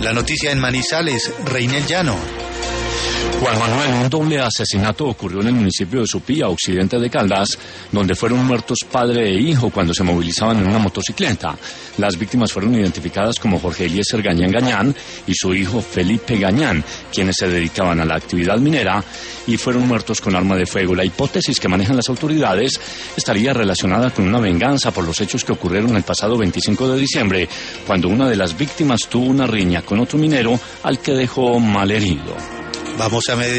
La noticia en Manizales, Reinel Llano. Juan Manuel, un doble asesinato ocurrió en el municipio de Supía, occidente de Caldas, donde fueron muertos padre e hijo cuando se movilizaban en una motocicleta. Las víctimas fueron identificadas como Jorge Eliezer Gañán Gañán y su hijo Felipe Gañán, quienes se dedicaban a la actividad minera y fueron muertos con arma de fuego. La hipótesis que manejan las autoridades estaría relacionada con una venganza por los hechos que ocurrieron el pasado 25 de diciembre, cuando una de las víctimas tuvo una riña con otro minero al que dejó malherido. Vamos a Medellín.